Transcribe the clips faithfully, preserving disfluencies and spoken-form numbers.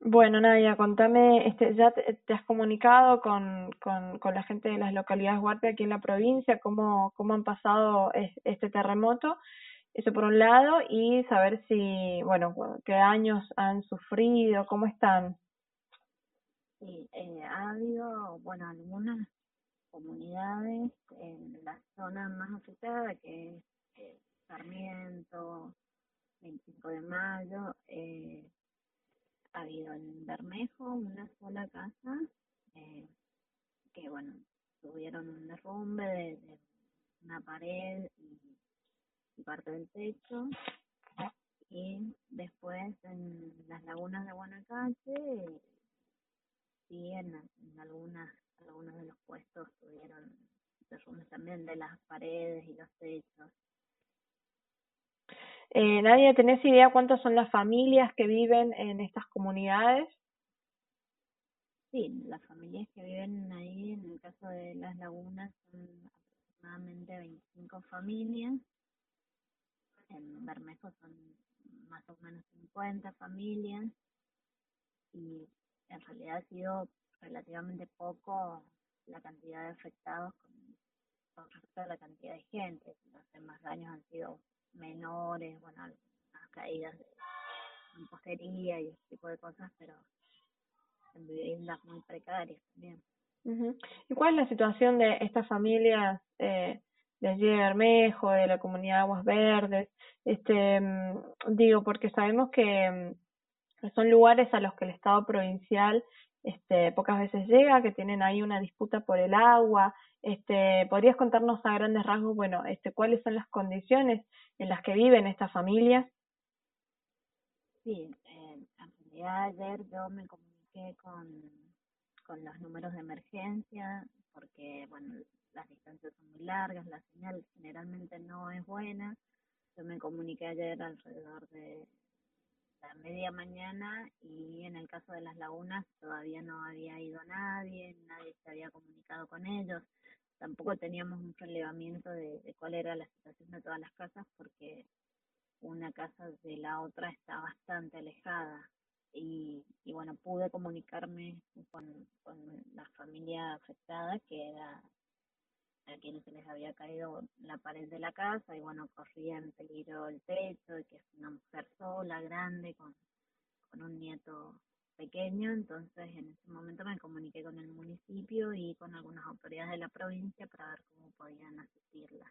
Bueno, Nadia, contame, este, ¿ya te, te has comunicado con, con, con la gente de las localidades Huarpe aquí en la provincia? ¿Cómo, cómo han pasado es- este terremoto? Eso por un lado, y saber si, bueno, cu- qué daños han sufrido, cómo están. Sí, eh, ha habido, bueno, algunas comunidades en la zona más afectada, que es eh, Sarmiento, veinticinco de mayo, eh, ha habido en Bermejo una sola casa, eh, que, bueno, tuvieron un derrumbe de, de una pared y, y parte del techo, y después en las lagunas de Guanacache, sí, en, en algunas, algunos de los puestos tuvieron derrumbes también de las paredes y los techos. Eh, Nadia, ¿tenés idea cuántas son las familias que viven en estas comunidades? Sí, las familias que viven ahí, en el caso de las lagunas, son aproximadamente veinticinco familias. En Bermejo son más o menos cincuenta familias, y en realidad ha sido relativamente poco la cantidad de afectados con, con respecto a la cantidad de gente. Los demás daños han sido menores, bueno, algunas caídas de mampostería y ese tipo de cosas, pero en viviendas muy precarias también. Ujú. ¿Y cuál es la situación de estas familias eh, de allí de Bermejo, de la comunidad de Aguas Verdes? Este, mm, digo, porque sabemos que mm, son lugares a los que el Estado provincial este, pocas veces llega, que tienen ahí una disputa por el agua. Este, ¿podrías contarnos a grandes rasgos, bueno, este, cuáles son las condiciones en las que viven estas familias? Sí, eh, en realidad ayer yo me comuniqué con, con los números de emergencia, porque, bueno, las distancias son muy largas, la señal generalmente no es buena. Yo me comuniqué ayer alrededor de la media mañana, y en el caso de las lagunas todavía no había ido nadie, nadie se había comunicado con ellos. Tampoco teníamos un relevamiento de, de cuál era la situación de todas las casas, porque una casa de la otra está bastante alejada. Y, y bueno, pude comunicarme con, con la familia afectada, que era a quienes se les había caído la pared de la casa, y bueno, corría en peligro el techo, y que es una mujer sola, grande, con, con un nieto pequeño. Entonces en ese momento me comuniqué con el municipio y con algunas autoridades de la provincia para ver cómo podían asistirla.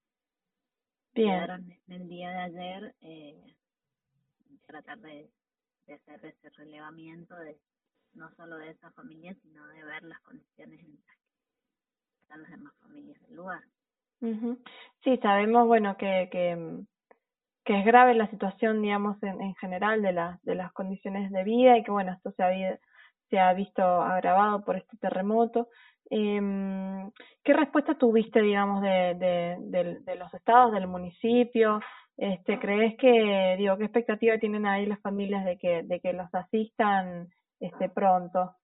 Bien. Quedaron en el día de ayer, eh, tratar de, de hacer ese relevamiento de no solo de esa familia, sino de ver las condiciones en las que están las demás familias del lugar. Ujú. Sí, sabemos, bueno, que, que, mm, que es grave la situación, digamos, en, en general de las de las condiciones de vida y que, bueno, esto se ha, vi- se ha visto agravado por este terremoto. Em, ¿qué respuesta tuviste, digamos, de, de, del- de los estados, del municipio? Este, ¿crees que, digo, qué expectativa tienen ahí las familias de que, de que los asistan este pronto?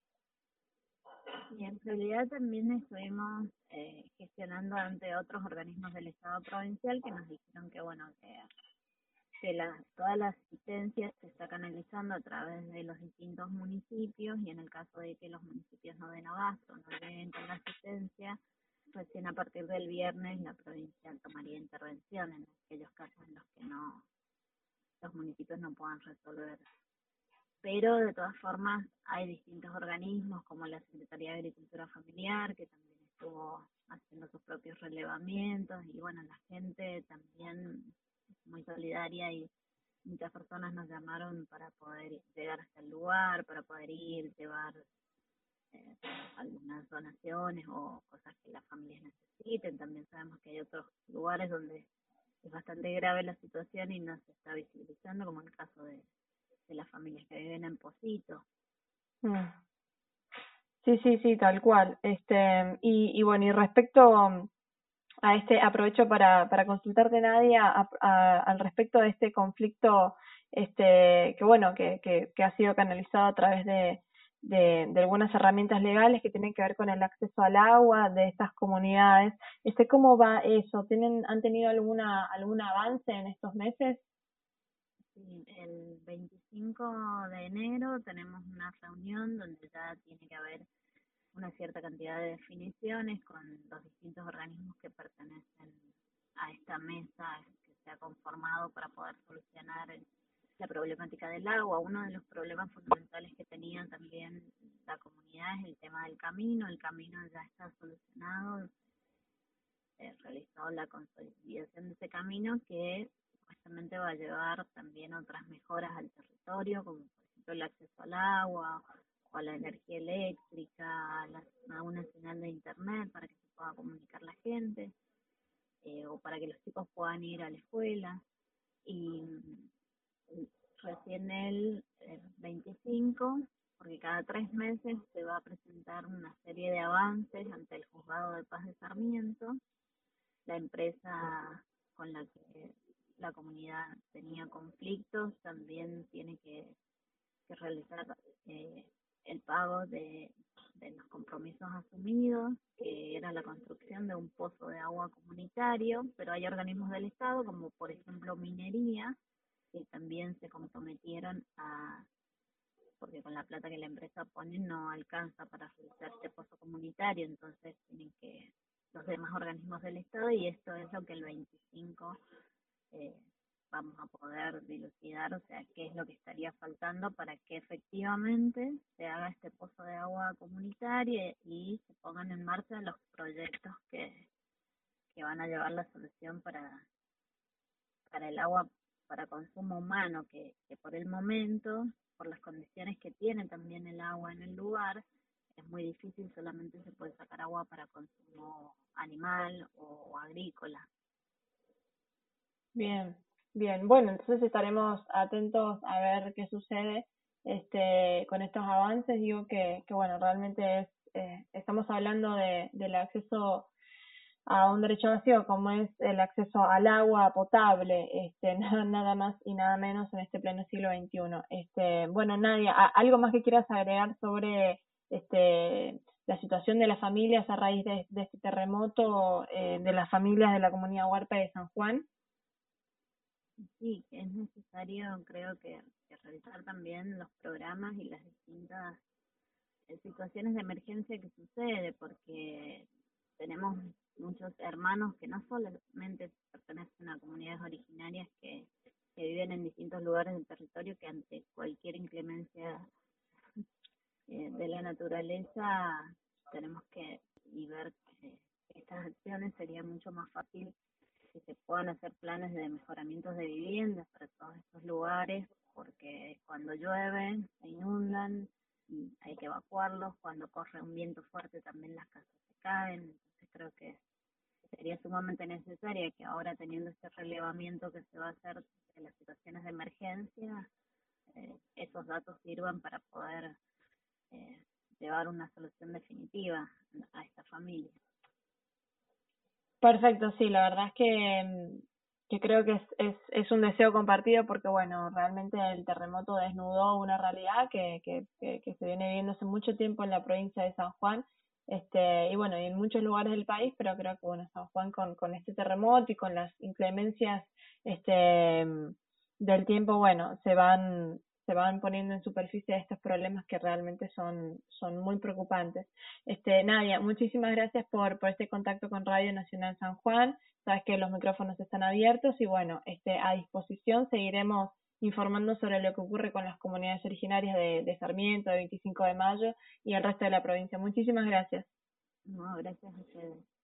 Y en realidad también estuvimos eh, gestionando ante otros organismos del Estado provincial, que nos dijeron que, bueno, que, que la, toda la asistencia se está canalizando a través de los distintos municipios, y en el caso de que los municipios no den abasto, no lleguen con la asistencia, recién a partir del viernes la provincia tomaría intervención en aquellos casos en los que no los municipios no puedan resolver. Pero de todas formas hay distintos organismos como la Secretaría de Agricultura Familiar, que también estuvo haciendo sus propios relevamientos, y bueno, la gente también es muy solidaria, y muchas personas nos llamaron para poder llegar hasta el lugar, para poder ir, llevar eh, algunas donaciones o cosas que las familias necesiten. También sabemos que hay otros lugares donde es bastante grave la situación y no se está visibilizando, como el caso de, de las familias que viven en Posito. Mm. Sí, sí, sí, tal cual. Este, y, y bueno, y respecto a este, aprovecho para, para consultarte, Nadia, a- a- al respecto de este conflicto, este, que bueno, que, que, que ha sido canalizado a través de, de, de algunas herramientas legales que tienen que ver con el acceso al agua de estas comunidades. Este, ¿cómo va eso? ¿Tienen, han tenido alguna, algún avance en estos meses? Sí, el veinticinco de enero tenemos una reunión donde ya tiene que haber una cierta cantidad de definiciones con los distintos organismos que pertenecen a esta mesa que se ha conformado para poder solucionar el- la problemática del agua. Uno de los problemas fundamentales que tenía también la comunidad es el tema del camino. El camino ya está solucionado, se realizó la consolidación de ese camino que supuestamente va a llevar también otras mejoras al territorio, como por ejemplo el acceso al agua o a la energía eléctrica, a, la- a una señal de internet para que se pueda comunicar la gente, eh, o para que los chicos puedan ir a la escuela. Y mm, recién el, el veinticinco, porque cada tres meses se va a presentar una serie de avances ante el Juzgado de Paz de Sarmiento. La empresa con la que la comunidad tenía conflictos también tiene que, que realizar eh, el pago de, de los compromisos asumidos, que era la construcción de un pozo de agua comunitario, pero hay organismos del Estado, como por ejemplo Minería, que también se comprometieron a, porque con la plata que la empresa pone no alcanza para realizar este pozo comunitario, entonces tienen que los demás organismos del Estado, y esto es lo que el veinticinco eh, vamos a poder dilucidar, o sea, qué es lo que estaría faltando para que efectivamente se haga este pozo de agua comunitaria y se pongan en marcha los proyectos que, que van a llevar la solución para, para el agua para consumo humano, que, que por el momento, por las condiciones que tiene también el agua en el lugar, es muy difícil, solamente se puede sacar agua para consumo animal o agrícola. Bien, bien. Bueno, entonces estaremos atentos a ver qué sucede este, con estos avances. Digo que, que bueno, realmente es, eh, estamos hablando de, del acceso a un derecho básico como es el acceso al agua potable, este, nada, nada más y nada menos en este pleno siglo veintiuno. Este, bueno, Nadia, ¿a- ¿algo más que quieras agregar sobre este, la situación de las familias a raíz de, de este terremoto, eh, de las familias de la comunidad huarpe de San Juan? Sí, que es necesario, creo que, que revisar también los programas y las distintas eh, situaciones de emergencia que sucede, porque tenemos muchos hermanos que no solamente pertenecen a comunidades originarias que, que viven en distintos lugares del territorio, que ante cualquier inclemencia eh, de la naturaleza tenemos que y ver que estas acciones sería mucho más fácil que se puedan hacer planes de mejoramientos de viviendas para todos estos lugares, porque cuando llueve se inundan y hay que evacuarlos, cuando corre un viento fuerte también las casas se caen, entonces creo que sería sumamente necesaria que ahora, teniendo este relevamiento que se va a hacer de las situaciones de emergencia, eh, esos datos sirvan para poder eh, llevar una solución definitiva a esta familia. Perfecto, sí, la verdad es que, mm, que creo que es, es, es un deseo compartido porque, bueno, realmente el terremoto desnudó una realidad que, que, que, que se viene viviendo hace mucho tiempo en la provincia de San Juan, este, y bueno, y en muchos lugares del país, pero creo que, bueno, San Juan con, con este terremoto y con las inclemencias este, mm, del tiempo, bueno, se van, se van poniendo en superficie estos problemas que realmente son, son muy preocupantes. Este, Nadia, muchísimas gracias por, por este contacto con Radio Nacional San Juan. Sabes que los micrófonos están abiertos y bueno, este, a disposición seguiremos informando sobre lo que ocurre con las comunidades originarias de, de Sarmiento, de veinticinco de mayo y el resto de la provincia. Muchísimas gracias. No, gracias a ustedes.